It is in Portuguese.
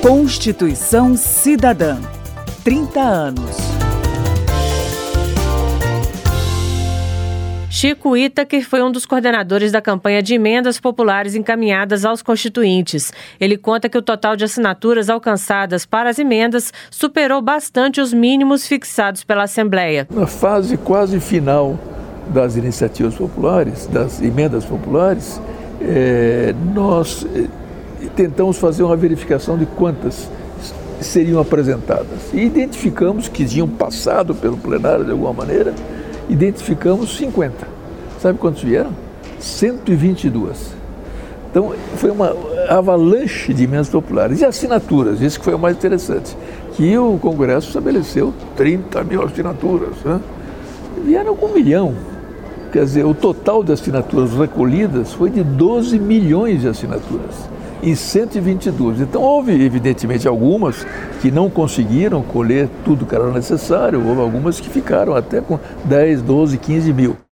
Constituição Cidadã. 30 anos. Chico Itaker foi um dos coordenadores da campanha de emendas populares encaminhadas aos constituintes. Ele conta que o total de assinaturas alcançadas para as emendas superou bastante os mínimos fixados pela Assembleia. Na fase quase final das iniciativas populares, das emendas populares, nós tentamos fazer uma verificação de quantas seriam apresentadas. E identificamos que tinham passado pelo plenário de alguma maneira. Identificamos 50. Sabe quantos vieram? 122. Então, foi uma avalanche de emendas populares. E assinaturas, isso que foi o mais interessante, que o Congresso estabeleceu 30 mil assinaturas, né? Vieram com 1 milhão. Quer dizer, o total de assinaturas recolhidas foi de 12 milhões de assinaturas, em 122. Então, houve, evidentemente, algumas que não conseguiram colher tudo que era necessário, houve algumas que ficaram até com 10, 12, 15 mil.